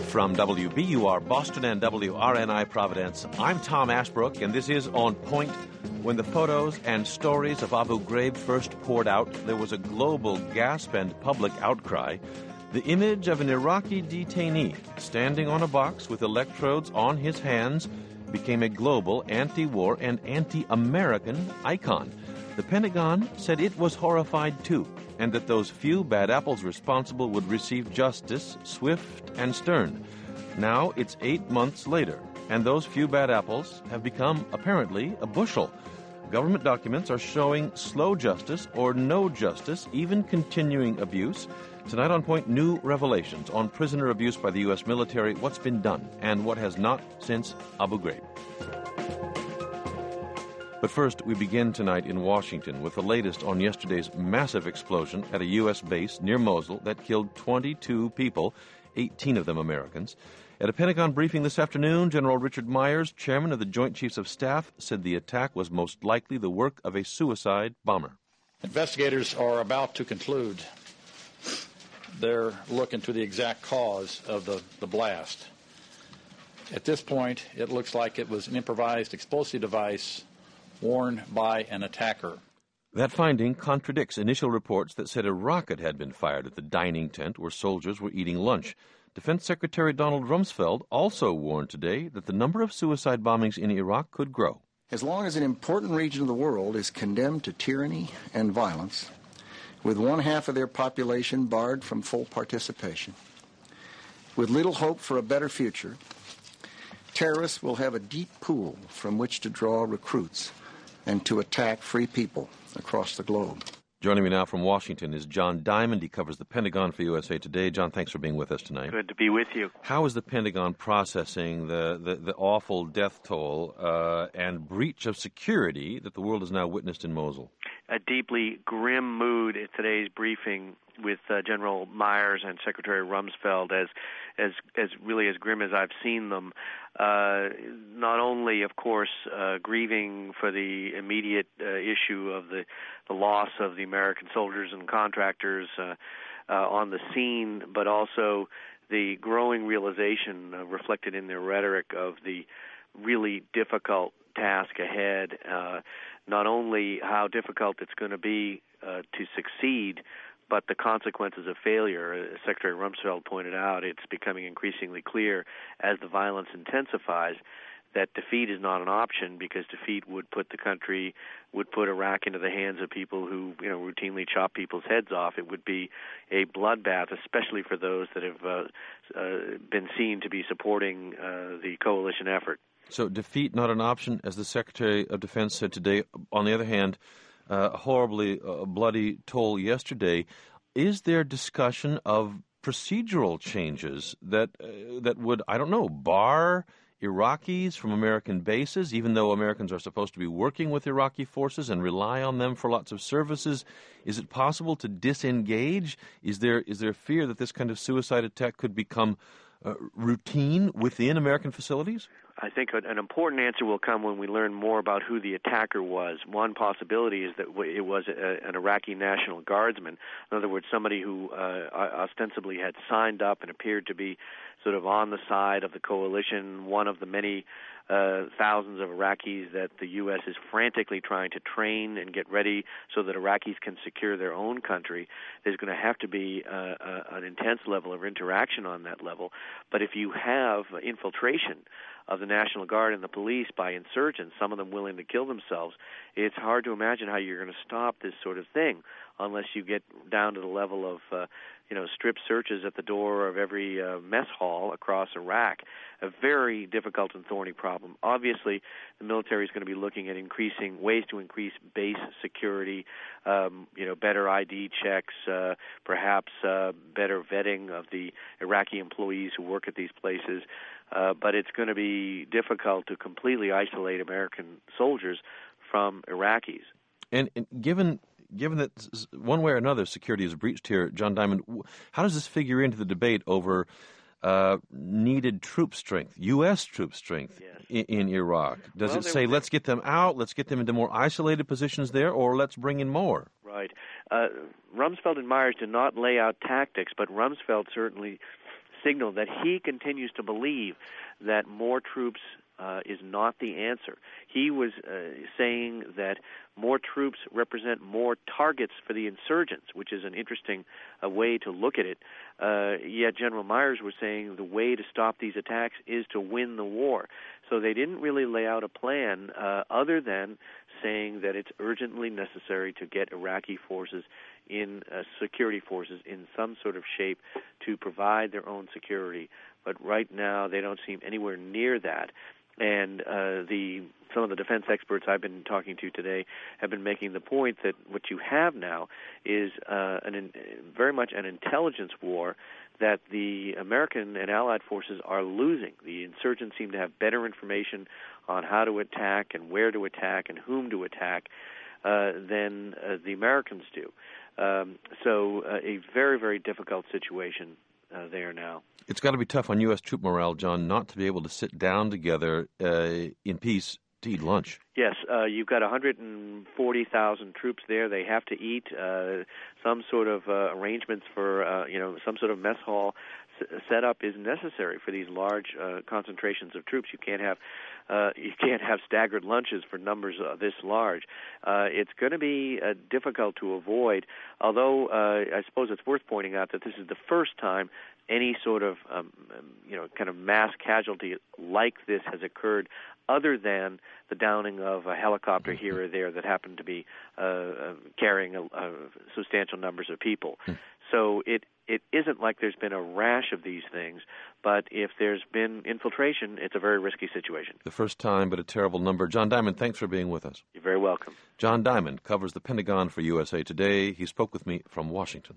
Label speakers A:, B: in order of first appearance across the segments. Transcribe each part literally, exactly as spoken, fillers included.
A: From W B U R Boston and W R N I Providence, I'm Tom Ashbrook, and this is On Point. When the photos and stories of Abu Ghraib first poured out, there was a global gasp and public outcry. The image of an Iraqi detainee standing on a box with electrodes on his hands became a global anti-war and anti-American icon. The Pentagon said it was horrified too, and that those few bad apples responsible would receive justice, swift and stern. Now it's eight months later, and those few bad apples have become, apparently, a bushel. Government documents are showing slow justice or no justice, even continuing abuse. Tonight on Point, new revelations on prisoner abuse by the U S military, what's been done, and what has not since Abu Ghraib. But first, we begin tonight in Washington with the latest on yesterday's massive explosion at a U S base near Mosul that killed twenty-two people, eighteen of them Americans. At a Pentagon briefing this afternoon, General Richard Myers, chairman of the Joint Chiefs of Staff, said the attack was most likely the work of a suicide bomber.
B: Investigators are about to conclude their look into the exact cause of the, the blast. At this point, it looks like it was an improvised explosive device worn by an attacker.
A: That finding contradicts initial reports that said a rocket had been fired at the dining tent where soldiers were eating lunch. Defense Secretary Donald Rumsfeld also warned today that the number of suicide bombings in Iraq could grow.
C: As long as an important region of the world is condemned to tyranny and violence, with one half of their population barred from full participation, with little hope for a better future, terrorists will have a deep pool from which to draw recruits and to attack free people across the globe.
A: Joining me now from Washington is John Diamond. He covers the Pentagon for U S A Today. John, thanks for being with us tonight.
D: Good to be with you.
A: How is the Pentagon processing the, the, the awful death toll uh, and breach of security that the world has now witnessed in Mosul?
D: A deeply grim mood at today's briefing with uh, General Myers and Secretary Rumsfeld, as as as really as grim as I've seen them. Uh, not only, of course, uh, grieving for the immediate uh, issue of the, the loss of the American soldiers and contractors uh, uh, on the scene, but also the growing realization uh, reflected in their rhetoric of the really difficult task ahead. Uh, not only how difficult it's going to be uh, to succeed, but the consequences of failure. As Secretary Rumsfeld pointed out, it's becoming increasingly clear as the violence intensifies that defeat is not an option, because defeat would put the country, would put Iraq into the hands of people who, you know, routinely chop people's heads off. It would be a bloodbath, especially for those that have uh, uh, been seen to be supporting uh, the coalition effort.
A: So defeat not an option, as the Secretary of Defense said today. On the other hand, uh, a horribly uh, bloody toll yesterday. Is there discussion of procedural changes that uh, that would, I don't know, bar Iraqis from American bases, even though Americans are supposed to be working with Iraqi forces and rely on them for lots of services? Is it possible to disengage? Is there is there fear that this kind of suicide attack could become uh, routine within American facilities?
D: I think an important answer will come when we learn more about who the attacker was. One possibility is that it was a, an Iraqi National Guardsman. In other words, somebody who uh, ostensibly had signed up and appeared to be sort of on the side of the coalition, one of the many uh, thousands of Iraqis that the U S is frantically trying to train and get ready so that Iraqis can secure their own country. There's going to have to be uh, uh, an intense level of interaction on that level. But if you have infiltration of the National Guard and the police by insurgents, some of them willing to kill themselves, it's hard to imagine how you're going to stop this sort of thing unless you get down to the level of, uh, you know, strip searches at the door of every uh, mess hall across Iraq. A very difficult and thorny problem. Obviously, the military is going to be looking at increasing ways to increase base security, um, you know, better I D checks, uh, perhaps uh, better vetting of the Iraqi employees who work at these places. Uh, but it's going to be difficult to completely isolate American soldiers from Iraqis.
A: And, and given given that one way or another security is breached here, John Diamond, how does this figure into the debate over uh, needed troop strength, U S troop strength
D: yes.
A: in, in Iraq? Does
D: well,
A: it say, let's get them out, let's get them into more isolated positions there, or let's bring in more?
D: Right. Uh, Rumsfeld and Myers did not lay out tactics, but Rumsfeld certainly signal that he continues to believe that more troops uh, is not the answer. He was uh, saying that more troops represent more targets for the insurgents, which is an interesting uh, way to look at it. Uh, yet General Myers was saying the way to stop these attacks is to win the war. So they didn't really lay out a plan uh, other than saying that it's urgently necessary to get Iraqi forces in uh, security forces in some sort of shape to provide their own security. But right now they don't seem anywhere near that. And uh, the some of the defense experts I've been talking to today have been making the point that what you have now is uh, an, very much an intelligence war that the American and Allied forces are losing. The insurgents seem to have better information on how to attack and where to attack and whom to attack uh, than uh, the Americans do. Um, so uh, a very, very difficult situation uh, there now.
A: It's got to be tough on U S troop morale, John, not to be able to sit down together uh, in peace to eat lunch.
D: Yes, uh, you've got one hundred forty thousand troops there. They have to eat. Uh, some sort of uh, arrangements for, uh, you know, some sort of mess hall s- setup is necessary for these large uh, concentrations of troops. You can't have uh, you can't have staggered lunches for numbers uh, this large. Uh, it's going to be uh, difficult to avoid. Although uh, I suppose it's worth pointing out that this is the first time any sort of, um, you know, kind of mass casualty like this has occurred, other than the downing of a helicopter here or there that happened to be uh, uh, carrying a, a substantial numbers of people. So it it isn't like there's been a rash of these things, but if there's been infiltration, it's a very risky situation.
A: The first time, but a terrible number. John Diamond, thanks for being with us.
D: You're very welcome.
A: John Diamond covers the Pentagon for U S A Today. He spoke with me from Washington.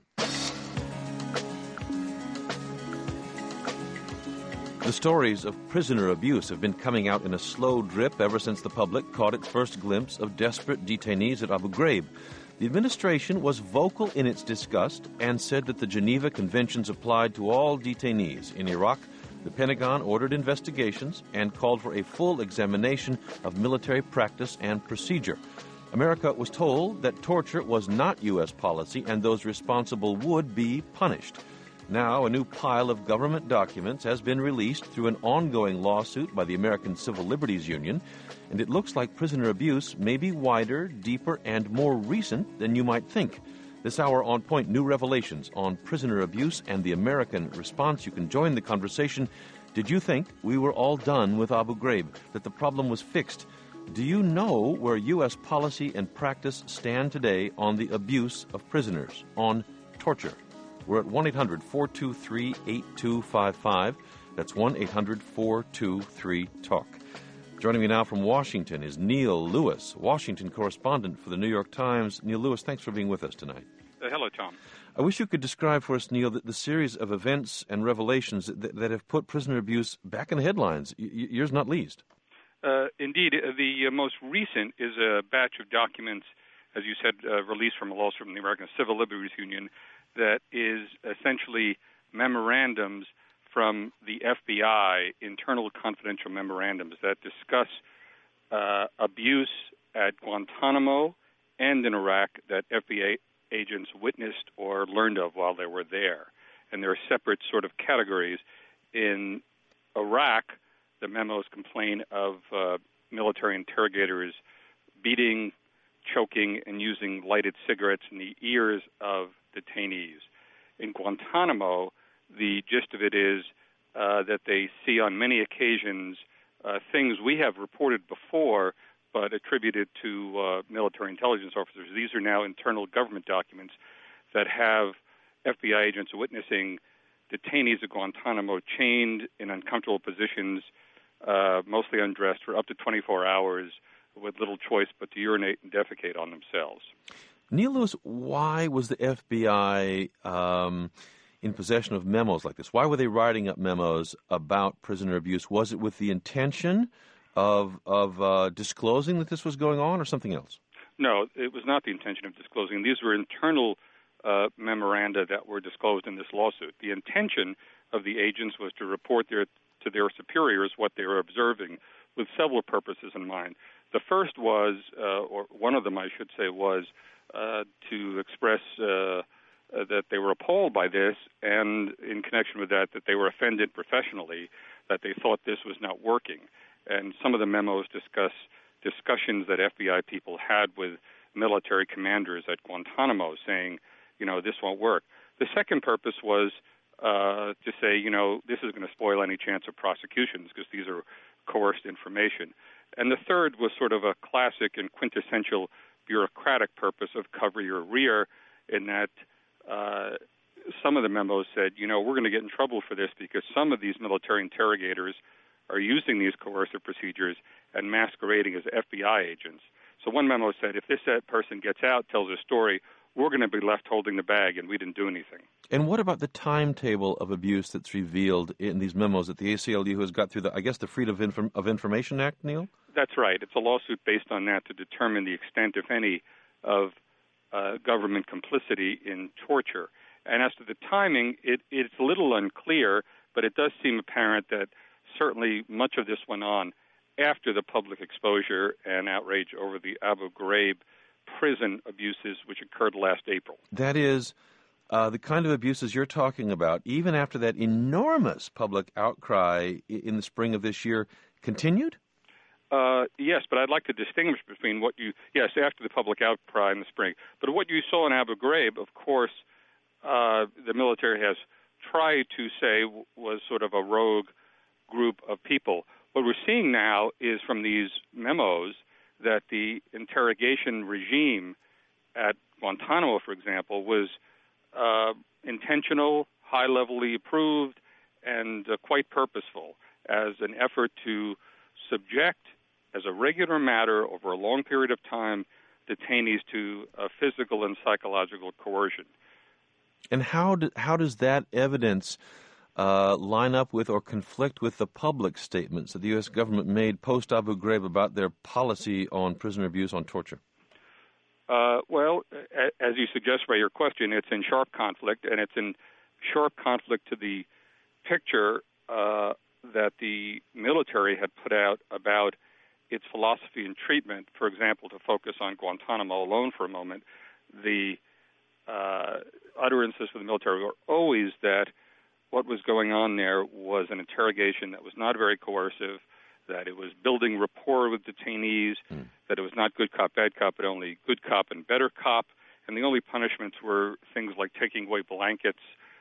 A: The stories of prisoner abuse have been coming out in a slow drip ever since the public caught its first glimpse of desperate detainees at Abu Ghraib. The administration was vocal in its disgust and said that the Geneva Conventions applied to all detainees. In Iraq, the Pentagon ordered investigations and called for a full examination of military practice and procedure. America was told that torture was not U S policy and those responsible would be punished. Now, a new pile of government documents has been released through an ongoing lawsuit by the American Civil Liberties Union, and it looks like prisoner abuse may be wider, deeper, and more recent than you might think. This hour on Point, new revelations on prisoner abuse and the American response. You can join the conversation. Did you think we were all done with Abu Ghraib, that the problem was fixed? Do you know where U S policy and practice stand today on the abuse of prisoners, on torture? We're at one eight hundred four two three eight two five five. That's one eight hundred four two three talk. Joining me now from Washington is Neil Lewis, Washington correspondent for the New York Times. Neil Lewis, thanks for being with us tonight.
E: Uh, hello, Tom.
A: I wish you could describe for us, Neil, the, the series of events and revelations that, that have put prisoner abuse back in the headlines, y- yours not least.
E: Uh, indeed, uh, the uh, most recent is a batch of documents, as you said, uh, released from a lawsuit from the American Civil Liberties Union, that is essentially memorandums from the F B I, internal confidential memorandums that discuss uh, abuse at Guantanamo and in Iraq that F B I agents witnessed or learned of while they were there. And there are separate sort of categories. In Iraq, the memos complain of uh, military interrogators beating, choking, and using lighted cigarettes in the ears of detainees. In Guantanamo, the gist of it is uh, that they see on many occasions uh, things we have reported before but attributed to uh, military intelligence officers. These are now internal government documents that have F B I agents witnessing detainees at Guantanamo chained in uncomfortable positions, uh, mostly undressed, for up to twenty-four hours with little choice but to urinate and defecate on themselves.
A: Neil Lewis, why was the F B I um, in possession of memos like this? Why were they writing up memos about prisoner abuse? Was it with the intention of of uh, disclosing that this was going on, or something else?
E: No, it was not the intention of disclosing. These were internal uh, memoranda that were disclosed in this lawsuit. The intention of the agents was to report their, to their superiors what they were observing, with several purposes in mind. The first was, uh, or one of them I should say, was uh, to express uh, uh, that they were appalled by this, and in connection with that, that they were offended professionally, that they thought this was not working. And some of the memos discuss discussions that F B I people had with military commanders at Guantanamo saying, you know, this won't work. The second purpose was uh, to say, you know, this is going to spoil any chance of prosecutions because these are coerced information. And the third was sort of a classic and quintessential bureaucratic purpose of cover your rear, in that uh, some of the memos said, you know, we're going to get in trouble for this because some of these military interrogators are using these coercive procedures and masquerading as F B I agents. So one memo said, if this person gets out, tells a story, we're going to be left holding the bag, and we didn't do anything.
A: And what about the timetable of abuse that's revealed in these memos that the A C L U has got through the, I guess, the Freedom of, Inform- of Information Act, Neil?
E: That's right. It's a lawsuit based on that to determine the extent, if any, of uh, government complicity in torture. And as to the timing, it, it's a little unclear, but it does seem apparent that certainly much of this went on after the public exposure and outrage over the Abu Ghraib prison abuses, which occurred last April.
A: That is uh, the kind of abuses you're talking about, even after that enormous public outcry in the spring of this year, continued?
E: Uh, yes, but I'd like to distinguish between what you, yes, after the public outcry in the spring, but what you saw in Abu Ghraib, of course, uh, the military has tried to say was sort of a rogue group of people. What we're seeing now is from these memos that the interrogation regime at Guantanamo, for example, was uh, intentional, high-levelly approved, and uh, quite purposeful as an effort to subject, as a regular matter over a long period of time, detainees to uh, physical and psychological coercion.
A: And how do, how does that evidence uh, line up with or conflict with the public statements that the U S government made post-Abu Ghraib about their policy on prisoner abuse, on torture?
E: Uh, well, a- as you suggest by your question, it's in sharp conflict, and it's in sharp conflict to the picture uh, that the military had put out about its philosophy and treatment. For example, to focus on Guantanamo alone for a moment, the uh, utterances for the military were always that what was going on there was an interrogation that was not very coercive, that it was building rapport with detainees, mm. that it was not good cop, bad cop, but only good cop and better cop, and the only punishments were things like taking away blankets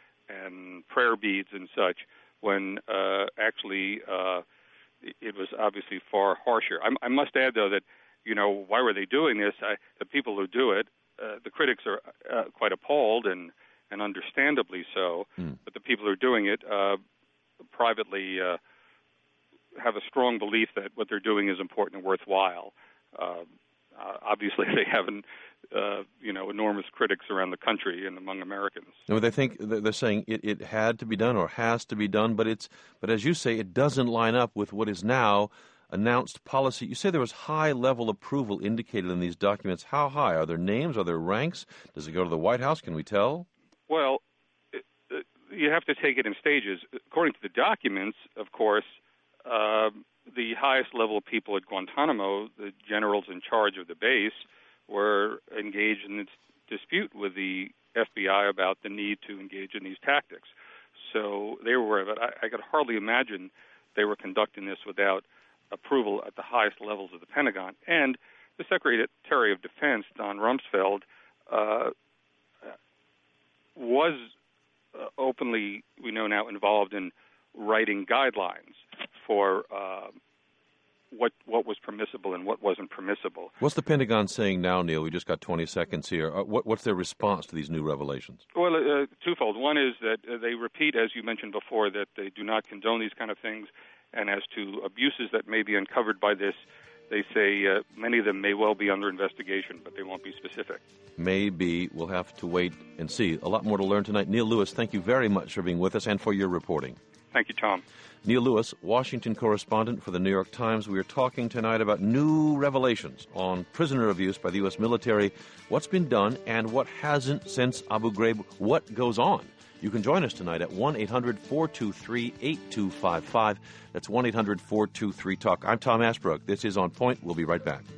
E: and prayer beads and such, when uh, actually uh, it was obviously far harsher. I, I must add, though, that, you know, why were they doing this? I, the people who do it, uh, the critics are uh, quite appalled, and, and understandably so, mm. but the people who are doing it uh, privately uh, have a strong belief that what they're doing is important and worthwhile. Uh, uh, obviously, they have, an, uh, you know, enormous critics around the country and among Americans.
A: No, they think they're saying it, it had to be done or has to be done, but it's but as you say, it doesn't line up with what is now announced policy. You say there was high-level approval indicated in these documents. How high? Are there names? Are there ranks? Does it go to the White House? Can we tell?
E: Well, it, it, you have to take it in stages. According to the documents, of course, uh, the highest level of people at Guantanamo, the generals in charge of the base, were engaged in this dispute with the F B I about the need to engage in these tactics. So they were aware of it. I, I could hardly imagine they were conducting this without approval at the highest levels of the Pentagon. And the Secretary of Defense, Don Rumsfeld, uh, was uh, openly, we know now, involved in writing guidelines for uh, what what was permissible and what wasn't permissible.
A: What's the Pentagon saying now, Neil? We just got twenty seconds here. Uh, what, what's their response to these new revelations?
E: Well, uh, twofold. One is that uh, they repeat, as you mentioned before, that they do not condone these kind of things. And as to abuses that may be uncovered by this, they say uh, many of them may well be under investigation, but they won't be specific.
A: Maybe. We'll have to wait and see. A lot more to learn tonight. Neil Lewis, thank you very much for being with us and for your reporting.
E: Thank you, Tom.
A: Neil Lewis, Washington correspondent for the New York Times. We are talking tonight about new revelations on prisoner abuse by the U S military, what's been done and what hasn't since Abu Ghraib, what goes on. You can join us tonight at one eight hundred four two three eight two five five. That's one eight hundred four two three talk. I'm Tom Ashbrook. This is On Point. We'll be right back.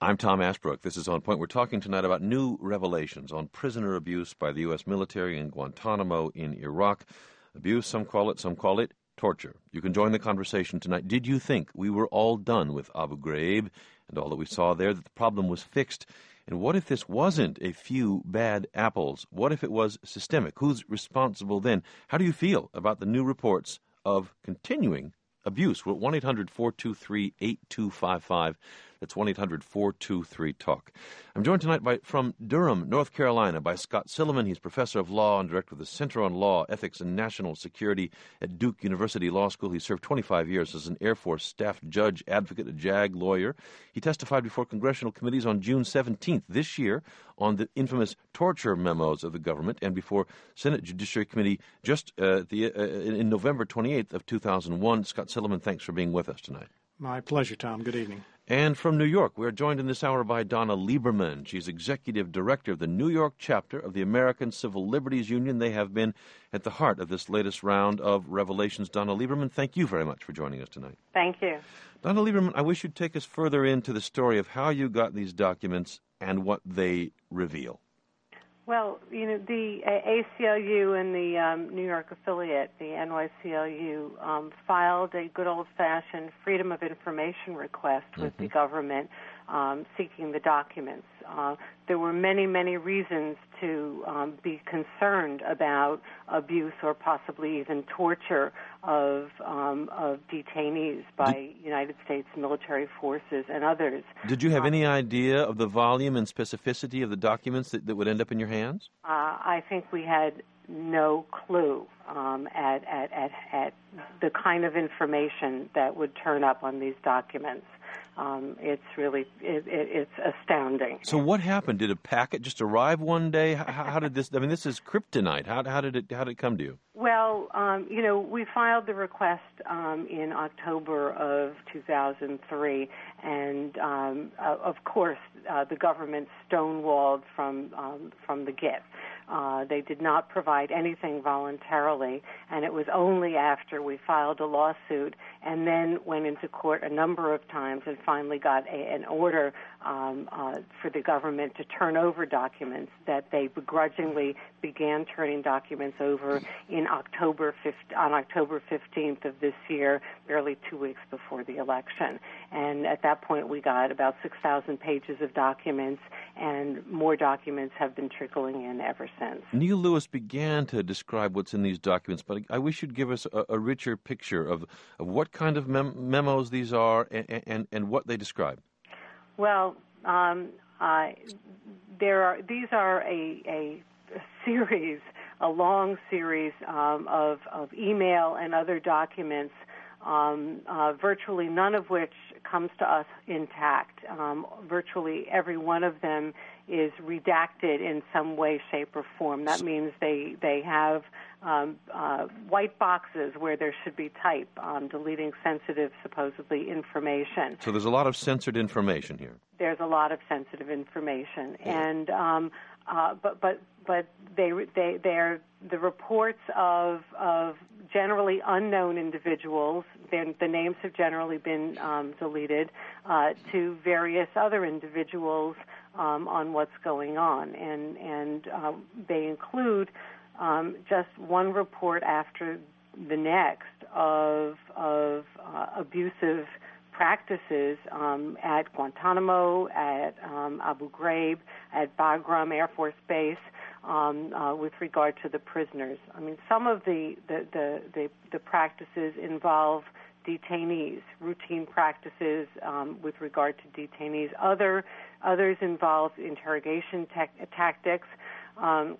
A: I'm Tom Ashbrook. This is On Point. We're talking tonight about new revelations on prisoner abuse by the U S military in Guantanamo in Iraq. Abuse, some call it, some call it torture. You can join the conversation tonight. Did you think we were all done with Abu Ghraib and all that we saw there, that the problem was fixed? And what if this wasn't a few bad apples? What if it was systemic? Who's responsible then? How do you feel about the new reports of continuing abuse? We're at one eight hundred four two three eight two five five. That's one eight hundred four two three talk. I'm joined tonight by from Durham, North Carolina, by Scott Silliman. He's professor of law and director of the Center on Law, Ethics, and National Security at Duke University Law School. He served twenty-five years as an Air Force staff judge, advocate, a JAG lawyer. He testified before congressional committees on June seventeenth this year on the infamous torture memos of the government, and before Senate Judiciary Committee just uh, the, uh, in November twenty-eighth of two thousand one. Scott Silliman, thanks for being with us tonight.
F: My pleasure, Tom. Good evening.
A: And from New York, we are joined in this hour by Donna Lieberman. She's executive director of the New York chapter of the American Civil Liberties Union. They have been at the heart of this latest round of revelations. Donna Lieberman, thank you very much for joining us tonight.
G: Thank you.
A: Donna Lieberman, I wish you'd take us further into the story of how you got these documents and what they reveal.
G: Well, you know, the A C L U and the um, New York affiliate, the N Y C L U, um, filed a good old-fashioned Freedom of Information request with mm-hmm. the government um, seeking the documents. Uh, there were many, many reasons to um, be concerned about abuse or possibly even torture of um, of detainees by did, United States military forces and others.
A: Did you have
G: um,
A: any idea of the volume and specificity of the documents that, that would end up in your hands?
G: Uh, I think we had no clue um, at, at, at, at the kind of information that would turn up on these documents. Um, it's really, it, it, it's astounding.
A: So what happened? Did a packet just arrive one day? How, how did this, I mean, this is kryptonite. How, how did it, how did it come to you?
G: Well, um, you know, we filed the request um, in October of two thousand three, and um, uh, of course, uh, the government stonewalled from um, from the get. Uh, they did not provide anything voluntarily, and it was only after we filed a lawsuit and then went into court a number of times and finally got a, an order um, uh, for the government to turn over documents that they begrudgingly began turning documents over in October fifth, on October fifteenth of this year, barely two weeks before the election. And at that point, we got about six thousand pages of documents, and more documents have been trickling in ever since.
A: Neil Lewis began to describe what's in these documents, but I wish you'd give us a, a richer picture of, of what kind of mem- memos these are and, and, and what they describe.
G: Well, um, uh, there are these are a, a, a series, a long series um, of, of email and other documents, um, uh, virtually none of which comes to us intact. Um, virtually every one of them is redacted in some way, shape, or form. That means they they have um, uh, white boxes where there should be type, um, deleting sensitive, supposedly, information.
A: So there's a lot of censored information here.
G: There's a lot of sensitive information, and um, uh, but but but they they they are the reports of of generally unknown individuals. The names have generally been um, deleted uh, to various other individuals um, on what's going on, and and uh, they include um, just one report after the next of of uh, abusive practices um, at Guantanamo, at um, Abu Ghraib, at Bagram Air Force Base, um, uh, with regard to the prisoners. I mean, some of the, the, the, the, the practices involve detainees, routine practices um, with regard to detainees. Other, others involve interrogation te- tactics. Um,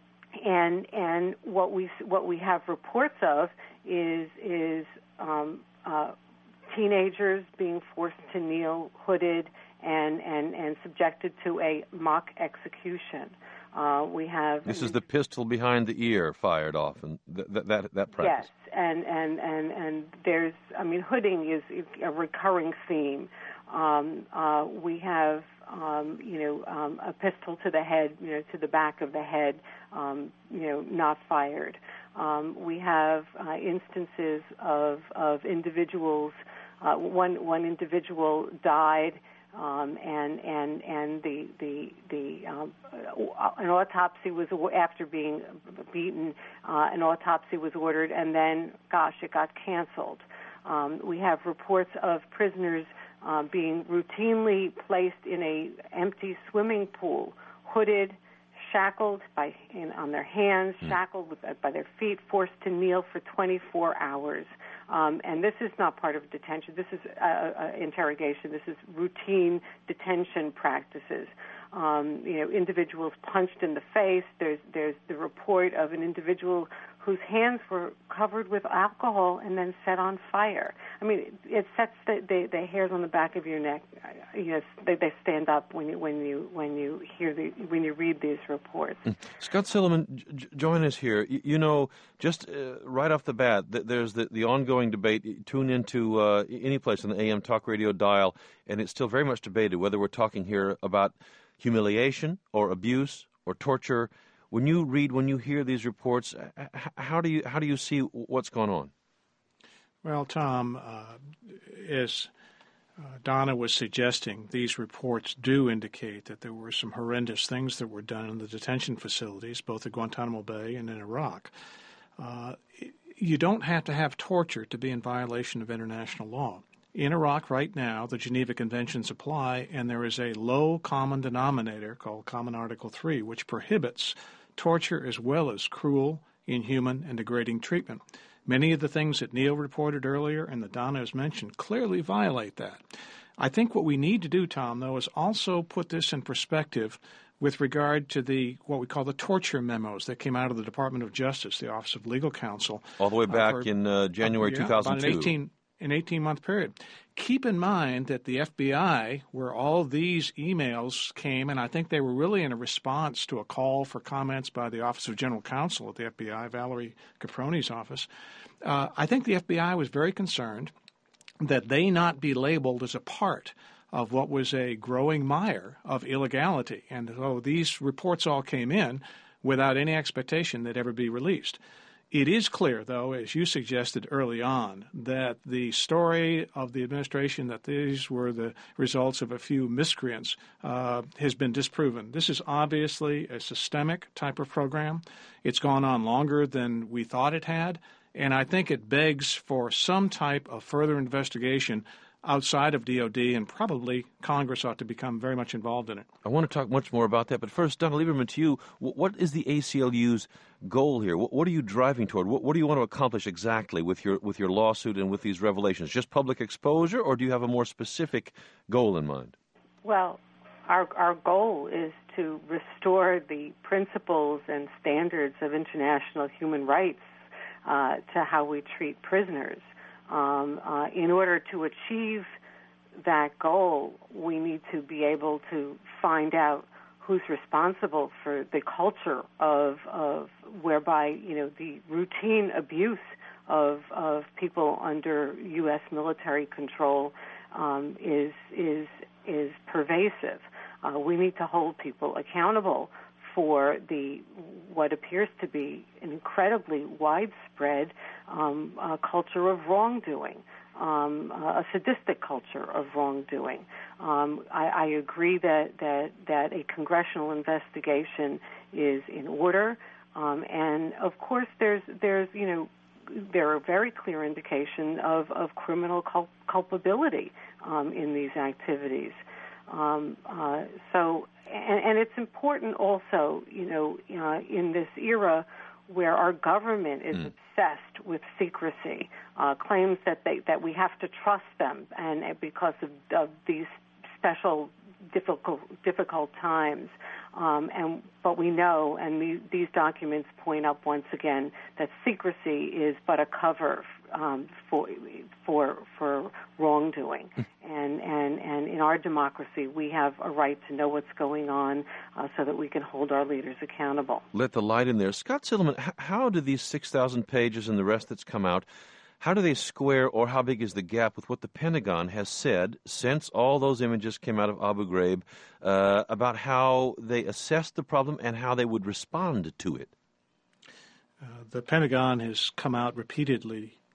G: and and what we what we have reports of is is um, uh, teenagers being forced to kneel hooded and, and, and subjected to a mock execution. Uh, we have
A: this is the pistol behind the ear fired off, and th- th- that that practice.
G: Yes, and and and and there's I mean hooding is a recurring theme. Um, uh, we have um, you know um, a pistol to the head, you know, to the back of the head, um, you know, not fired. Um, we have uh, instances of of individuals. Uh, one one individual died Um, and and and the the the um, an autopsy was after being beaten. Uh, an autopsy was ordered, and then, gosh, it got canceled. Um, we have reports of prisoners uh, being routinely placed in a empty swimming pool, hooded, shackled by in, on their hands, shackled with, by their feet, forced to kneel for twenty-four hours. Um, and this is not part of detention. This is uh, uh, interrogation. This is routine detention practices. Um, you know, individuals punched in the face. There's there's the report of an individual whose hands were covered with alcohol and then set on fire. I mean, it sets the, the, the hairs on the back of your neck. Yes, they, they stand up when you when you when you hear the when you read these reports.
A: Scott Silliman, j- join us here. You, you know, just uh, right off the bat, th- there's the, the ongoing debate. Tune into uh, any place on the A M Talk Radio dial, and it's still very much debated whether we're talking here about humiliation or abuse or torture. When you read, when you hear these reports, how do you how do you see what's going on?
F: Well, Tom, uh, as uh, Donna was suggesting, these reports do indicate that there were some horrendous things that were done in the detention facilities, both at Guantanamo Bay and in Iraq. Uh, you don't have to have torture to be in violation of international law. In Iraq right now, the Geneva Conventions apply, and there is a low common denominator called Common Article three, which prohibits torture as well as cruel, inhuman, and degrading treatment. Many of the things that Neil reported earlier and that Donna has mentioned clearly violate that. I think what we need to do, Tom, though, is also put this in perspective with regard to the what we call the torture memos that came out of the Department of Justice, the Office of Legal Counsel.
A: All the way back
F: uh, for,
A: in uh, January
F: uh, yeah,
A: two thousand two.
F: About an eighteen, an eighteen-month period. Keep in mind that the F B I, where all these emails came, and I think they were really in a response to a call for comments by the Office of General Counsel at the F B I, Valerie Caproni's office, uh, I think the F B I was very concerned that they not be labeled as a part of what was a growing mire of illegality. And so these reports all came in without any expectation they'd ever be released. It is clear, though, as you suggested early on, that the story of the administration that these were the results of a few miscreants uh, has been disproven. This is obviously a systemic type of program. It's gone on longer than we thought it had, and I think it begs for some type of further investigation outside of D O D, and probably Congress ought to become very much involved in it.
A: I want to talk much more about that, but first, Donna Lieberman, to you, what is the A C L U's goal here? What are you driving toward? What do you want to accomplish exactly with your with your lawsuit and with these revelations? Just public exposure, or do you have a more specific goal in mind?
G: Well, our our goal is to restore the principles and standards of international human rights uh, to how we treat prisoners. Um, uh, in order to achieve that goal, we need to be able to find out who's responsible for the culture of, of whereby, you know, the routine abuse of, of people under U S military control um, is is is pervasive. Uh, we need to hold people accountable for the what appears to be an incredibly widespread um, uh, culture of wrongdoing, um, uh, a sadistic culture of wrongdoing. Um, I, I agree that, that that a congressional investigation is in order, um, and of course there's there's you know there are very clear indication of of criminal cul- culpability um, in these activities. Um, uh, so. And, and it's important also, you know, uh, in this era where our government is mm. obsessed with secrecy, uh, claims that they that we have to trust them, and, and because of, of these special difficult difficult times. Um, and but we know, and the, these documents point up once again, that secrecy is but a cover um, for for for wrongdoing. and and and in our democracy, we have a right to know what's going on, uh, so that we can hold our leaders accountable.
A: Let the light in there, Scott Silliman. How do these six thousand pages and the rest that's come out? How do they square, or how big is the gap with what the Pentagon has said since all those images came out of Abu Ghraib uh, about how they assessed the problem and how they would respond to it?
F: Uh, the Pentagon has come out repeatedly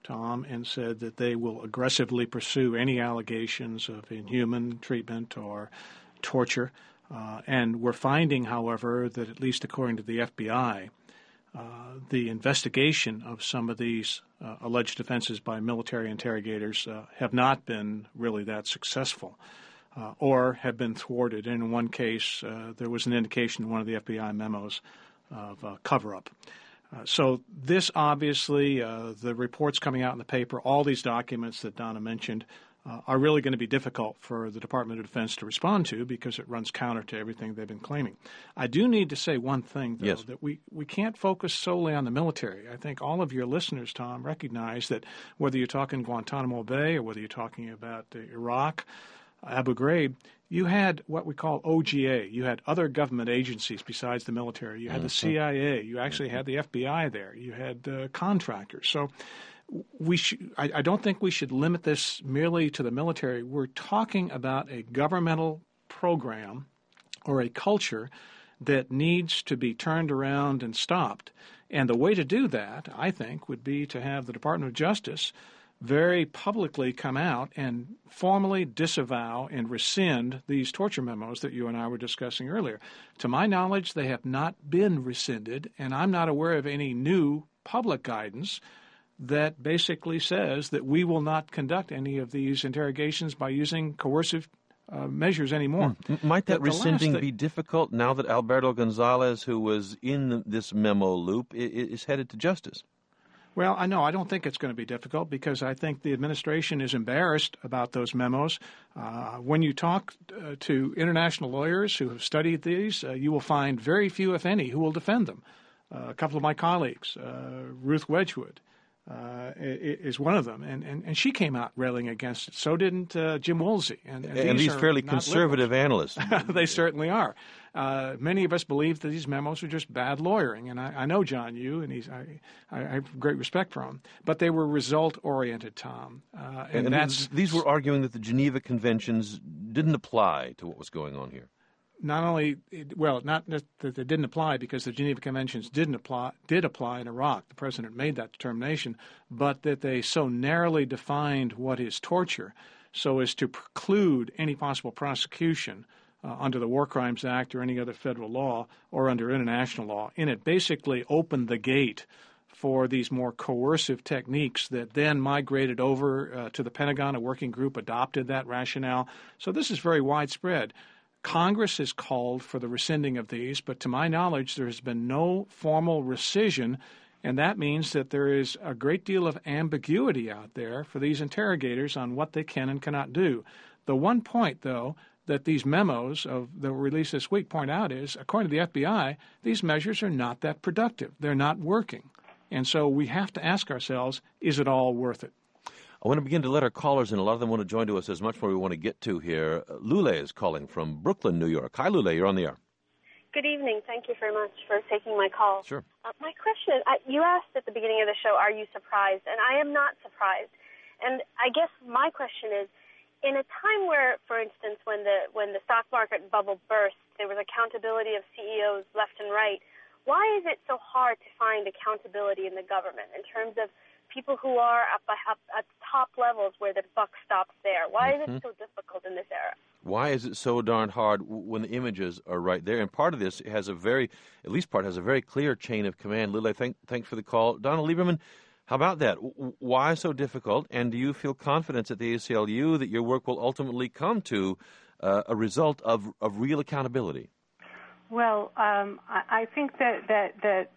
F: Tom, and said that they will aggressively pursue any allegations of inhuman treatment or torture. Uh, and we're finding, however, that at least according to the F B I, uh, the investigation of some of these uh, alleged offenses by military interrogators uh, have not been really that successful uh, or have been thwarted. And in one case, uh, there was an indication in one of the F B I memos of uh, cover-up. Uh, so this obviously, uh, the reports coming out in the paper, all these documents that Donna mentioned, uh, are really going to be difficult for the Department of Defense to respond to because it runs counter to everything they've been claiming. I do need to say one thing, though,
A: yes.
F: that we, we can't focus solely on the military. I think all of your listeners, Tom, recognize that whether you're talking Guantanamo Bay or whether you're talking about uh, Iraq, Abu Ghraib, you had what we call O G A. You had other government agencies besides the military. You had mm-hmm. the C I A. You actually had the F B I there. You had uh, contractors. So we sh- I, I don't think we should limit this merely to the military. We're talking about a governmental program or a culture that needs to be turned around and stopped. And the way to do that, I think, would be to have the Department of Justice very publicly come out and formally disavow and rescind these torture memos that you and I were discussing earlier. To my knowledge, they have not been rescinded, and I'm not aware of any new public guidance that basically says that we will not conduct any of these interrogations by using coercive uh, measures anymore.
A: Might that
F: the, the
A: rescinding
F: thing,
A: be difficult now that Alberto Gonzalez, who was in this memo loop, is headed to justice?
F: Well, I know. I don't think it's going to be difficult because I think the administration is embarrassed about those memos. Uh, when you talk uh, to international lawyers who have studied these, uh, you will find very few, if any, who will defend them. Uh, a couple of my colleagues, uh, Ruth Wedgwood, uh, is one of them, and, and, and she came out railing against it. So didn't uh, Jim Woolsey. And, and,
A: and
F: these,
A: these fairly conservative
F: liberals.
A: analysts.
F: They certainly are. Uh, many of us believe that these memos are just bad lawyering, and I, I know John Yoo, and he's I, I have great respect for him. But they were result-oriented, Tom, uh, and,
A: and
F: that's
A: these were arguing that the Geneva Conventions didn't apply to what was going on here.
F: Not only, well, not that they didn't apply because the Geneva Conventions didn't apply, did apply in Iraq. The president made that determination, but that they so narrowly defined what is torture so as to preclude any possible prosecution uh, under the War Crimes Act or any other federal law or under international law. And it basically opened the gate for these more coercive techniques that then migrated over uh, to the Pentagon. A working group adopted that rationale. So this is very widespread. Congress has called for the rescinding of these, but to my knowledge, there has been no formal rescission, and that means that there is a great deal of ambiguity out there for these interrogators on what they can and cannot do. The one point, though, that these memos of that were released this week point out is, according to the F B I, these measures are not that productive. They're not working. And so we have to ask ourselves, is it all worth it?
A: I want to begin to let our callers in. A lot of them want to join to us. There's much more we want to get to here. Lule is calling from Brooklyn, New York. Hi, Lule. You're on the air.
H: Good evening. Thank you very much for taking my call.
A: Sure.
H: Uh, my question is, I, you asked at the beginning of the show, are you surprised? And I am not surprised. And I guess my question is, in a time where, for instance, when the when the stock market bubble burst, there was accountability of C E Os left and right, why is it so hard to find accountability in the government in terms of people who are up, up at top levels where the buck stops there? Why is
A: mm-hmm.
H: it so difficult in this era?
A: Why is it so darn hard when the images are right there? And part of this has a very, at least part has a very clear chain of command. Lule, thank, thanks for the call. Donald Lieberman, how about that? Why so difficult? And do you feel confidence at the A C L U that your work will ultimately come to uh, a result of, of real accountability?
G: Well, um, I, I think that, that that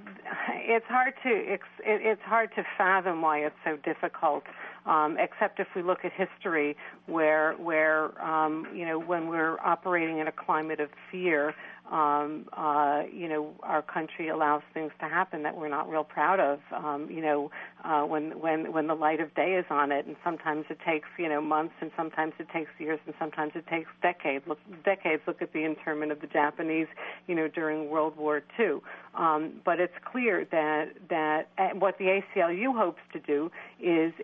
G: it's hard to it, it's hard to fathom why it's so difficult. Um, except if we look at history, where where um, you know when we're operating in a climate of fear, um, uh, you know our country allows things to happen that we're not real proud of. Um, you know uh, when when when the light of day is on it, and sometimes it takes you know months, and sometimes it takes years, and sometimes it takes decades. Look, decades. Look at the internment of the Japanese, you know, during World War Two. Um, but it's clear that that what the A C L U hopes to do is is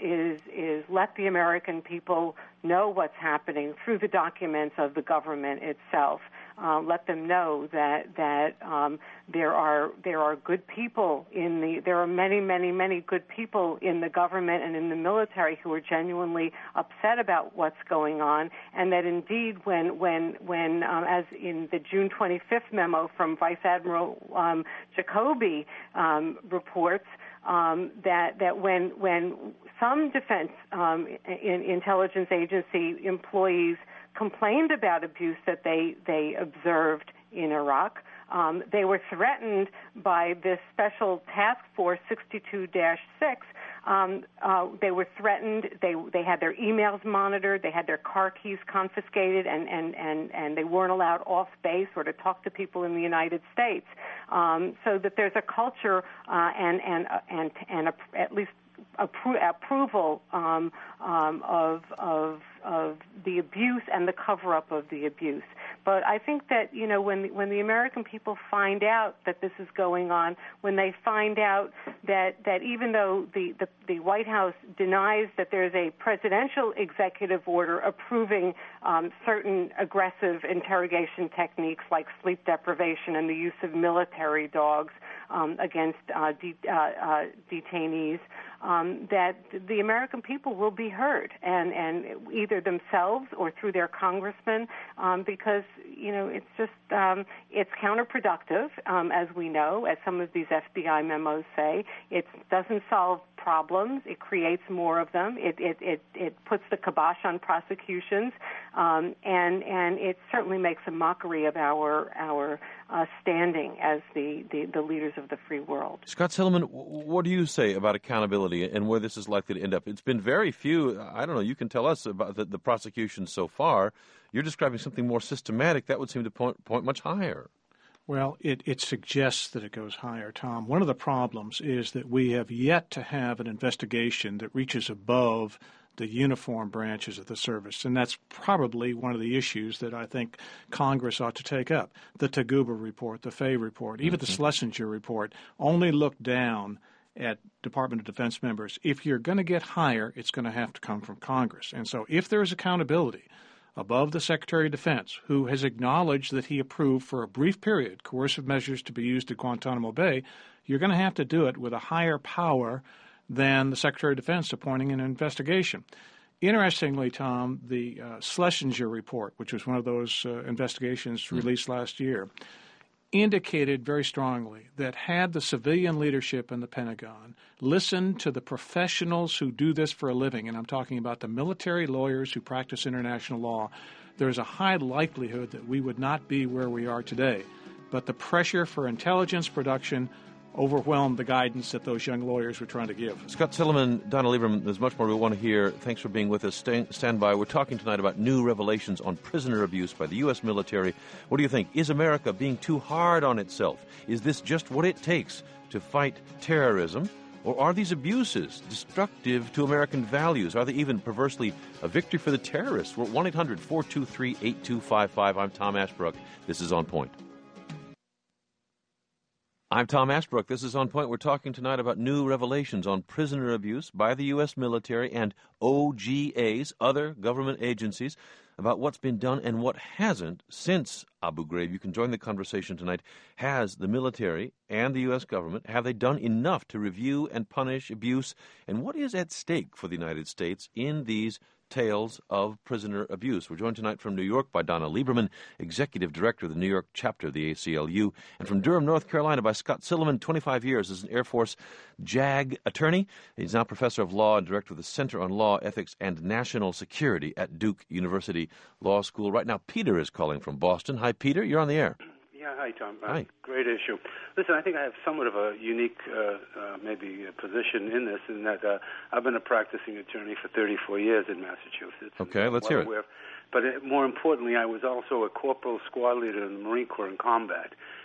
G: is let the American people know what's happening through the documents of the government itself. Uh, let them know that that um, there are there are good people in the there are many many many good people in the government and in the military who are genuinely upset about what's going on, and that indeed when when when um, as in the June twenty-fifth memo from Vice Admiral um, Jacoby um, reports. Um, that that when when some defense um, in, intelligence agency employees complained about abuse that they they observed in Iraq, um, they were threatened by this special task force sixty-two dash six. Um, uh, they were threatened. They they had their emails monitored. They had their car keys confiscated, and, and, and, and they weren't allowed off base or to talk to people in the United States. Um, so that there's a culture uh, and and uh, and and a, at least appro- approval um, um, of of of the abuse and the cover-up of the abuse. But I think that, you know, when the, when the American people find out that this is going on, when they find out that, that even though the, the, the White House denies that there's a presidential executive order approving um, certain aggressive interrogation techniques like sleep deprivation and the use of military dogs um, against uh, de- uh, uh, detainees, um, that the American people will be heard, and, and either themselves or through their congressmen, um, because, you know, it's just, um, it's counterproductive, um, as we know, as some of these F B I memos say. It doesn't solve problems. It creates more of them. It it it, it puts the kibosh on prosecutions, um, and and it certainly makes a mockery of our our uh, standing as the, the, the leaders of the free world.
A: Scott Silliman, what do you say about accountability and where this is likely to end up? It's been very few. I don't know. You can tell us about the, the prosecution so far. You're describing something more systematic. That would seem to point point much higher.
F: Well, it, it suggests that it goes higher, Tom. One of the problems is that we have yet to have an investigation that reaches above the uniform branches of the service, and that's probably one of the issues that I think Congress ought to take up. The Taguba report, the Fay report, even mm-hmm. the Schlesinger report only look down at Department of Defense members. If you're going to get higher, it's going to have to come from Congress. And so if there is accountability above the Secretary of Defense, who has acknowledged that he approved for a brief period coercive measures to be used at Guantanamo Bay, you're going to have to do it with a higher power than the Secretary of Defense appointing an investigation. Interestingly, Tom, the uh, Schlesinger report, which was one of those uh, investigations mm. released last year, indicated very strongly that had the civilian leadership in the Pentagon listened to the professionals who do this for a living, and I'm talking about the military lawyers who practice international law, there's a high likelihood that we would not be where we are today. But the pressure for intelligence production overwhelmed the guidance that those young lawyers were trying to give.
A: Scott Silliman, Donna Lieberman, there's much more we want to hear. Thanks for being with us. Stay, stand by. We're talking tonight about new revelations on prisoner abuse by the U S military. What do you think? Is America being too hard on itself? Is this just what it takes to fight terrorism? Or are these abuses destructive to American values? Are they even perversely a victory for the terrorists? We're one eight hundred four two three eight two five five. I'm Tom Ashbrook. This is On Point. I'm Tom Ashbrook. This is On Point. We're talking tonight about new revelations on prisoner abuse by the U S military and O G As, other government agencies, about what's been done and what hasn't since Abu Ghraib. You can join the conversation tonight. Has the military and the U S government, have they done enough to review and punish abuse? And what is at stake for the United States in these tales of prisoner abuse? We're joined tonight from New York by Donna Lieberman, Executive Director of the New York chapter of the A C L U, and from Durham, North Carolina by Scott Silliman, twenty-five years as an Air Force JAG attorney. He's now Professor of Law and Director of the Center on Law, Ethics, and National Security at Duke University Law School. Right now, Peter is calling from Boston. Hi, Peter. You're on the air.
I: Yeah, hi, Tom. Uh,
A: hi.
I: Great issue. Listen, I think I have somewhat of a unique, uh, uh, maybe, uh, position in this, in that uh, I've been a practicing attorney for thirty-four years in Massachusetts.
A: Okay, let's hear it.
I: Aware. But uh, more importantly, I was also a corporal squad leader in the Marine Corps in combat.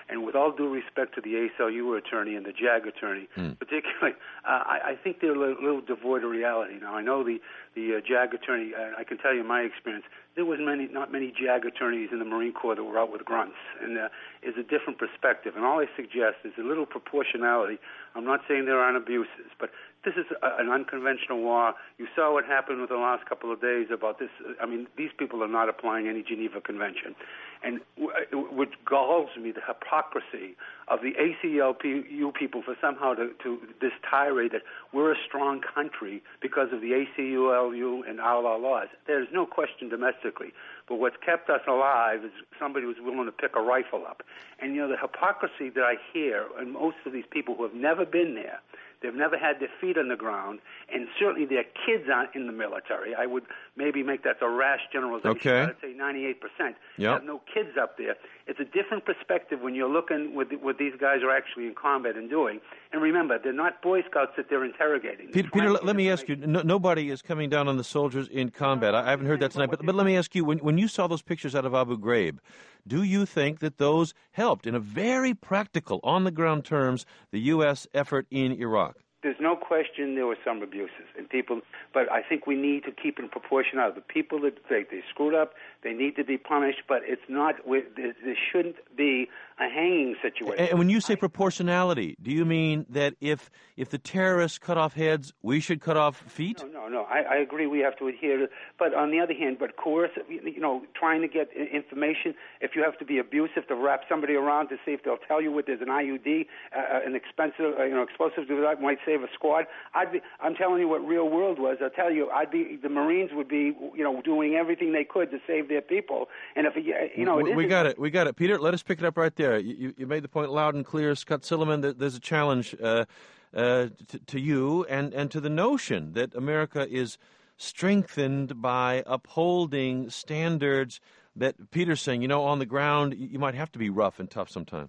I: And with all due respect to the A C L U attorney and the JAG attorney, mm. particularly, uh, I, I think they're a little, little devoid of reality. Now, I know the, the uh, JAG attorney, uh, I can tell you my experience, there was many, not many JAG attorneys in the Marine Corps that were out with grunts, and uh, is a different perspective. And all I suggest is a little proportionality. I'm not saying there aren't abuses, but this is a, an unconventional war. You saw what happened with the last couple of days about this. I mean, these people are not applying any Geneva Convention. And what galls me, the hypocrisy of the A C L U people for somehow to, to this tirade that we're a strong country because of the A C L U and all our laws. There's no question domestically. But what's kept us alive is somebody who's willing to pick a rifle up. And, you know, the hypocrisy that I hear, and most of these people who have never been there, they've never had their feet on the ground, and certainly their kids aren't in the military. I would maybe make that a rash generalization.
A: Okay.
I: I'd say ninety-eight percent
A: yep.
I: have no kids up there. It's a different perspective when you're looking with what these guys are actually in combat and doing. And remember, they're not Boy Scouts that they're interrogating.
A: Peter, Peter let, let me ask you, no, nobody is coming down on the soldiers in combat. I, I haven't heard that tonight, but, but let me ask you, when, when you saw those pictures out of Abu Ghraib, do you think that those helped in a very practical, on-the-ground terms, the U S effort in Iraq?
I: There's no question there were some abuses, and people. But I think we need to keep in proportion out. The people that they, they screwed up, they need to be punished. But it's not. There shouldn't be a hanging situation.
A: And when you say proportionality, do you mean that if if the terrorists cut off heads, we should cut off feet?
I: No, no, no. I, I agree. We have to adhere to. But on the other hand, but coercive. You know, trying to get information. If you have to be abusive to wrap somebody around to see if they'll tell you what there's an I U D, uh, an expensive, uh, you know, explosive device might save a squad. I'd be. I'm telling you what real world was. I'll tell you. I'd be. The Marines would be. You know, doing everything they could to save their people. And if you know, it
A: we, we got it. We got it, Peter. Let us pick it up right there. You, you made the point loud and clear, Scott Silliman. There's a challenge uh, uh, to, to you and and to the notion that America is strengthened by upholding standards that Peter's saying. You know, on the ground, you might have to be rough and tough sometimes.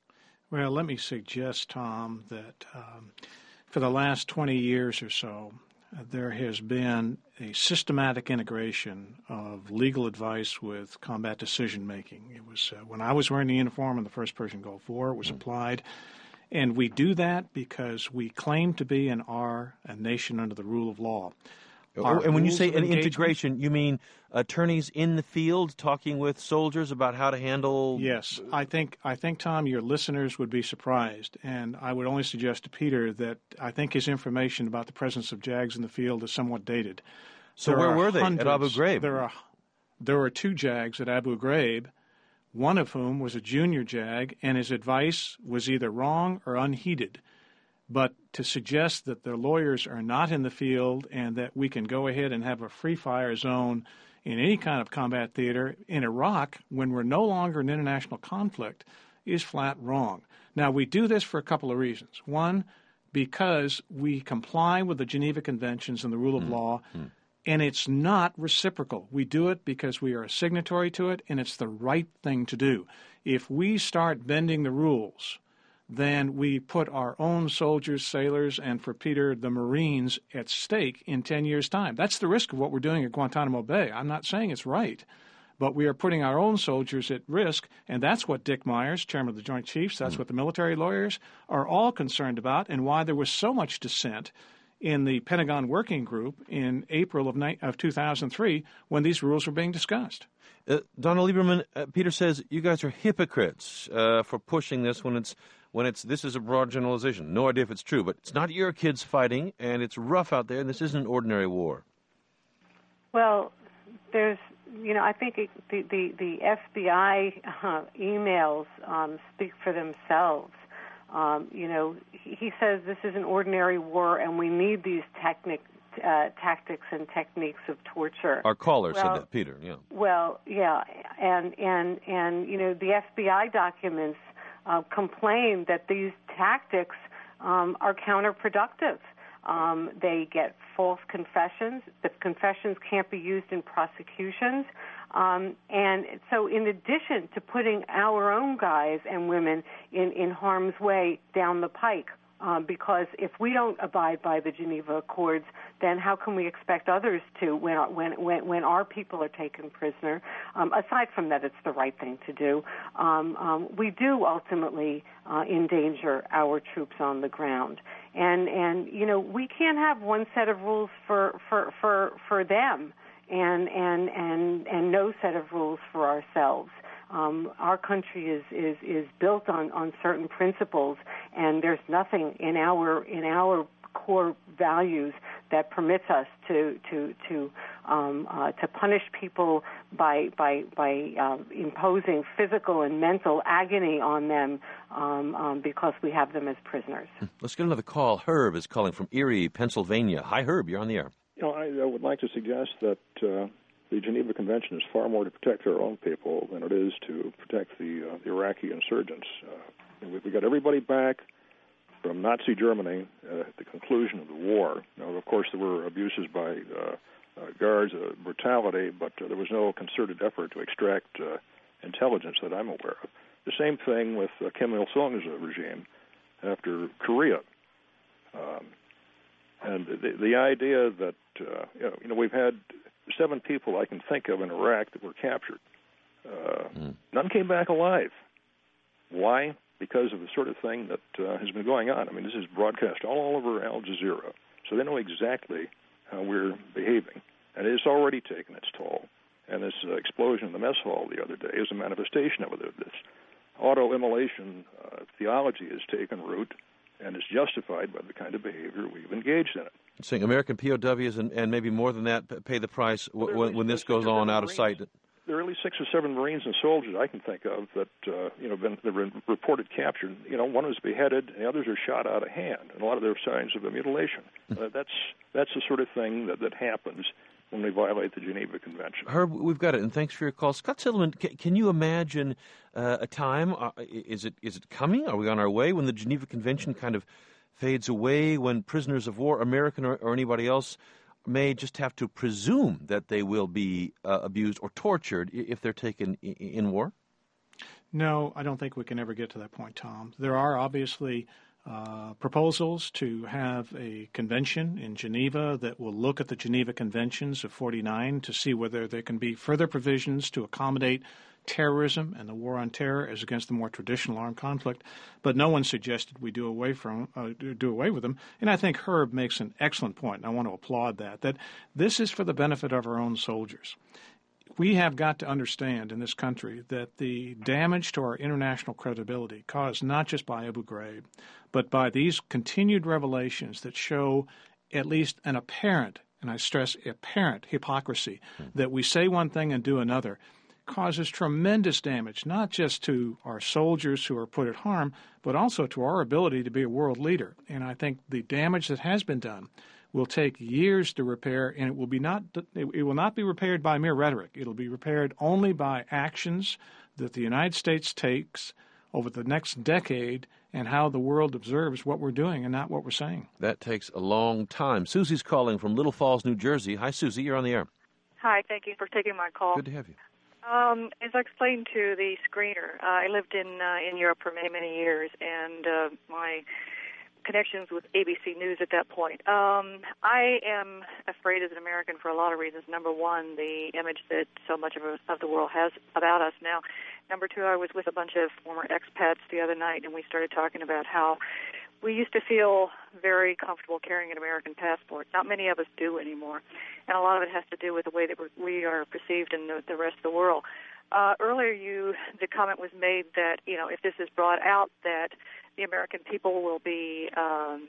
F: Well, let me suggest, Tom, that um, for the last twenty years or so, uh, there has been a systematic integration of legal advice with combat decision-making. It was uh, when I was wearing the uniform in the First Persian Gulf War, it was mm-hmm. applied. And we do that because we claim to be and are a nation under the rule of law.
A: Our and when you say an integration, you mean attorneys in the field talking with soldiers about how to handle...
F: Yes. I think, I think, Tom, your listeners would be surprised. And I would only suggest to Peter that I think his information about the presence of JAGs in the field is somewhat dated.
A: So
F: there
A: where were they?
F: Hundreds,
A: at Abu Ghraib?
F: There are, there were two JAGs at Abu Ghraib, one of whom was a junior JAG, and his advice was either wrong or unheeded. But to suggest that the lawyers are not in the field and that we can go ahead and have a free-fire zone in any kind of combat theater in Iraq when we're no longer in international conflict is flat wrong. Now, we do this for a couple of reasons. One, because we comply with the Geneva Conventions and the rule of mm. law, mm. and it's not reciprocal. We do it because we are a signatory to it, and it's the right thing to do. If we start bending the rules, then we put our own soldiers, sailors, and for Peter, the Marines at stake in ten years' time. That's the risk of what we're doing at Guantanamo Bay. I'm not saying it's right, but we are putting our own soldiers at risk, and that's what Dick Myers, chairman of the Joint Chiefs, that's what the military lawyers are all concerned about, and why there was so much dissent in the Pentagon Working Group in April of, ni- of two thousand three when these rules were being discussed.
A: Uh, Donald Lieberman, uh, Peter says you guys are hypocrites uh, for pushing this when it's when it's this is a broad generalization. No idea if it's true, but it's not your kids fighting, and it's rough out there, and this isn't an ordinary war.
G: Well, there's, you know, I think it, the, the, the F B I uh, emails um, speak for themselves. Um, you know, he, he says this is an ordinary war, and we need these technic, uh, tactics and techniques of torture.
A: Our caller
G: well,
A: said that, Peter, yeah.
G: Well, yeah, and, and, and you know, the F B I documents Uh, complain that these tactics um, are counterproductive. Um, they get false confessions. The confessions can't be used in prosecutions. Um, and so in addition to putting our own guys and women in, in harm's way down the pike Um, because if we don't abide by the Geneva Accords, then how can we expect others to when our, when when, when our people are taken prisoner? Um, aside from that, it's the right thing to do. Um, um, we do ultimately uh, endanger our troops on the ground, and and you know we can't have one set of rules for for for, for them, and and and and no set of rules for ourselves. Um, our country is, is, is built on, on certain principles, and there's nothing in our in our core values that permits us to to to um, uh, to punish people by by by uh, imposing physical and mental agony on them um, um, because we have them as prisoners.
A: Let's get another call. Herb is calling from Erie, Pennsylvania. Hi, Herb. You're on the air.
J: You know, I, I would like to suggest that. Uh The Geneva Convention is far more to protect our own people than it is to protect the, uh, the Iraqi insurgents. Uh, we got everybody back from Nazi Germany uh, at the conclusion of the war. Now, of course, there were abuses by uh, uh, guards, uh, brutality, but uh, there was no concerted effort to extract uh, intelligence that I'm aware of. The same thing with uh, Kim Il-sung's uh, regime after Korea. Um, and the, the idea that, uh, you know, you know, we've had seven people I can think of in Iraq that were captured. Uh, mm. None came back alive. Why? Because of the sort of thing that uh, has been going on. I mean, this is broadcast all over Al Jazeera, so they know exactly how we're behaving. And it's already taken its toll. And this uh, explosion in the mess hall the other day is a manifestation of it. This auto-immolation uh, theology has taken root and is justified by the kind of behavior we've engaged in it.
A: Saying American P O Ws and, and maybe more than that pay the price w- when, when this goes on out of sight.
J: There are at least six or seven Marines and soldiers I can think of that uh, you know been, that were reported captured. You know, one was beheaded, and the others are shot out of hand, and a lot of their signs of a mutilation. uh, that's that's the sort of thing that, that happens when we violate the Geneva Convention.
A: Herb, we've got it, and thanks for your call. Scott Silliman, can, can you imagine uh, a time? Uh, is it is it coming? Are we on our way when the Geneva Convention kind of fades away, when prisoners of war, American or, or anybody else, may just have to presume that they will be uh, abused or tortured if they're taken in, in war?
F: No, I don't think we can ever get to that point, Tom. There are obviously uh, proposals to have a convention in Geneva that will look at the Geneva Conventions of forty-nine to see whether there can be further provisions to accommodate terrorism and the war on terror as against the more traditional armed conflict, but no one suggested we do away from uh, do away with them. And I think Herb makes an excellent point, and I want to applaud that, that this is for the benefit of our own soldiers. We have got to understand in this country that the damage to our international credibility caused not just by Abu Ghraib, but by these continued revelations that show at least an apparent, and I stress apparent, hypocrisy, that we say one thing and do another, causes tremendous damage, not just to our soldiers who are put at harm, but also to our ability to be a world leader. And I think the damage that has been done will take years to repair, and it will be not it will not be repaired by mere rhetoric. It'll be repaired only by actions that the United States takes over the next decade and how the world observes what we're doing and not what we're saying.
A: That takes a long time. Susie's calling from Little Falls, New Jersey. Hi, Susie. You're on the air.
K: Hi. Thank you for taking my call.
A: Good to have you.
K: Um, as I explained to the screener, uh, I lived in uh, in Europe for many, many years, and uh, my connections with A B C News at that point. Um, I am afraid as an American for a lot of reasons. Number one, the image that so much of, of the world has about us now. Number two, I was with a bunch of former expats the other night, and we started talking about how we used to feel very comfortable carrying an American passport. Not many of us do anymore, and a lot of it has to do with the way that we are perceived in the, the rest of the world. Uh, earlier, you the comment was made that, you know, if this is brought out, that the American people will be um,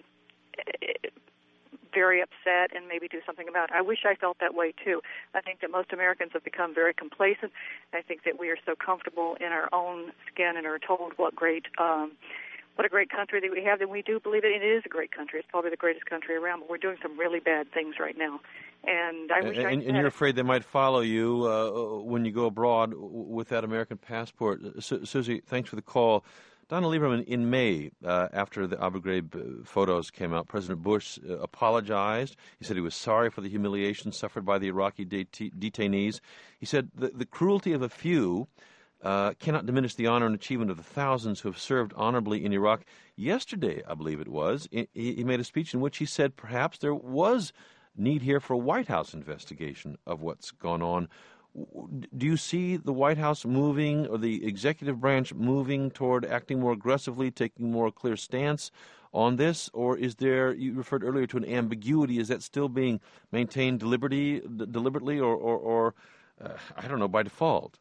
K: very upset and maybe do something about it. I wish I felt that way, too. I think that most Americans have become very complacent. I think that we are so comfortable in our own skin and are told what great um, what a great country that we have, that we do believe it. It is a great country. It's probably the greatest country around, but we're doing some really bad things right now. And I wish
A: and,
K: I
A: and, and you're afraid they might follow you uh, when you go abroad with that American passport. Su- Susie, thanks for the call. Donna Lieberman, in May, uh, after the Abu Ghraib photos came out, President Bush uh, apologized. He said he was sorry for the humiliation suffered by the Iraqi det- detainees. He said the, the cruelty of a few uh, cannot diminish the honor and achievement of the thousands who have served honorably in Iraq. Yesterday, I believe it was, he, he made a speech in which he said perhaps there was need here for a White House investigation of what's gone on. Do you see the White House moving, or the executive branch moving toward acting more aggressively, taking more clear stance on this? Or is there, you referred earlier to an ambiguity, is that still being maintained deliberately, deliberately or, or, or uh, I don't know, by default?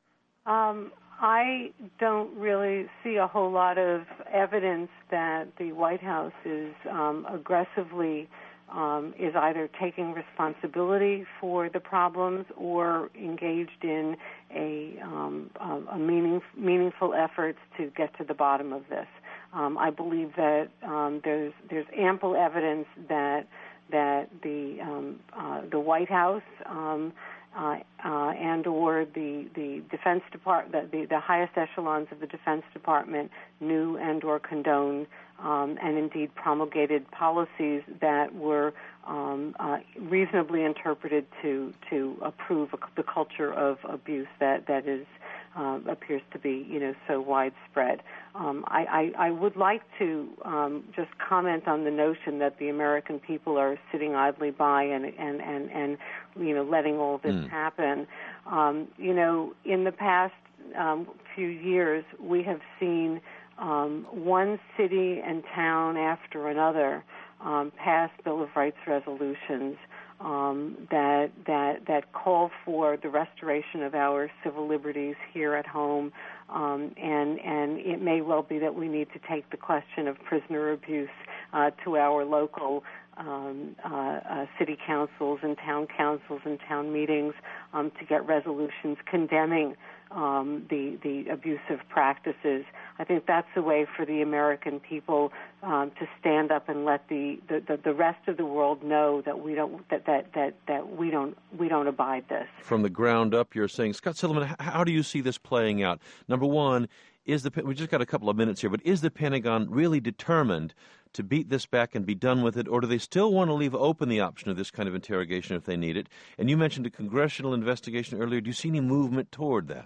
G: Um, I don't really see a whole lot of evidence that the White House is um, aggressively Um, is either taking responsibility for the problems or engaged in a, um, a, a meaning, meaningful efforts to get to the bottom of this. Um, I believe that um, there's there's ample evidence that that the um, uh, the White House um, uh, uh, and or the the Defense Department, the, the highest echelons of the Defense Department knew and or condoned um, and indeed promulgated policies that were um, uh, reasonably interpreted to to approve a, the culture of abuse that that is uh, appears to be you know so widespread. Um, I, I, I would like to um, just comment on the notion that the American people are sitting idly by and and and, and you know letting all this mm. happen. Um, you know, in the past um, few years, we have seen um, one city and town after another um, pass Bill of Rights resolutions um, that that that call for the restoration of our civil liberties here at home. Um, and, and it may well be that we need to take the question of prisoner abuse uh, to our local um, uh, uh, city councils and town councils and town meetings um, to get resolutions condemning um, the, the abusive practices. I think that's a way for the American people um, to stand up and let the, the, the, the rest of the world know that we don't that, that, that, that we don't we don't abide this.
A: From the ground up, you're saying, Scott Silliman, how do you see this playing out? Number one, is the we just got a couple of minutes here, but is the Pentagon really determined to beat this back and be done with it, or do they still want to leave open the option of this kind of interrogation if they need it? And you mentioned a congressional investigation earlier. Do you see any movement toward that?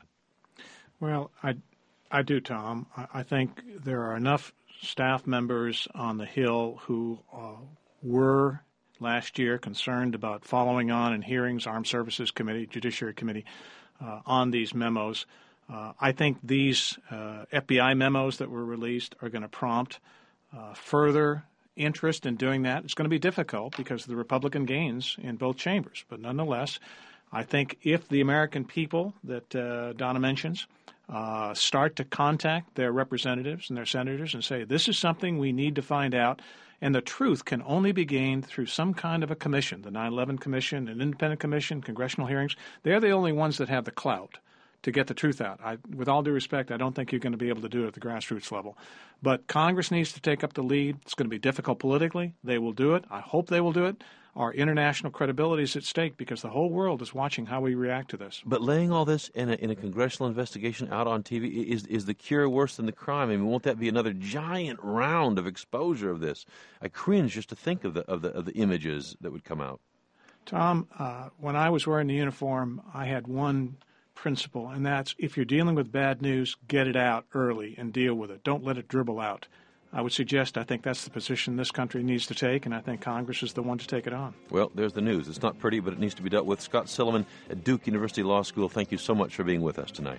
F: Well, I, I do, Tom. I, I think there are enough staff members on the Hill who uh, were last year concerned about following on in hearings, Armed Services Committee, Judiciary Committee, uh, on these memos. Uh, I think these uh, F B I memos that were released are going to prompt uh, further interest in doing that. It's going to be difficult because of the Republican gains in both chambers. But nonetheless, I think if the American people that uh, Donna mentions uh, start to contact their representatives and their senators and say, this is something we need to find out, and the truth can only be gained through some kind of a commission, the nine eleven Commission, an independent commission, congressional hearings. They're the only ones that have the clout to get the truth out. I, with all due respect, I don't think you're going to be able to do it at the grassroots level. But Congress needs to take up the lead. It's going to be difficult politically. They will do it. I hope they will do it. Our international credibility is at stake because the whole world is watching how we react to this.
A: But laying all this in a, in a congressional investigation out on T V, is is the cure worse than the crime? I mean, won't that be another giant round of exposure of this? I cringe just to think of the of the of the images that would come out.
F: Tom, uh, when I was wearing the uniform, I had one principle, and that's if you're dealing with bad news, get it out early and deal with it. Don't let it dribble out. I would suggest I think that's the position this country needs to take, and I think Congress is the one to take it on.
A: Well, there's the news. It's not pretty, but it needs to be dealt with. Scott Silliman at Duke University Law School, thank you so much for being with us tonight.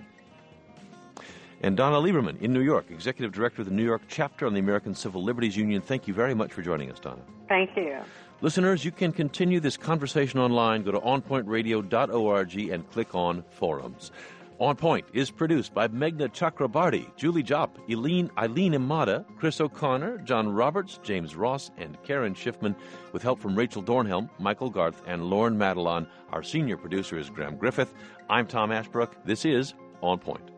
A: And Donna Lieberman in New York, Executive Director of the New York Chapter on the American Civil Liberties Union. Thank you very much for joining us, Donna.
G: Thank you.
A: Listeners, you can continue this conversation online. Go to on point radio dot org and click on Forums. On Point is produced by Meghna Chakrabarty, Julie Jopp, Eileen, Eileen Imada, Chris O'Connor, John Roberts, James Ross, and Karen Schiffman, with help from Rachel Dornhelm, Michael Garth, and Lauren Madelon. Our senior producer is Graham Griffith. I'm Tom Ashbrook. This is On Point.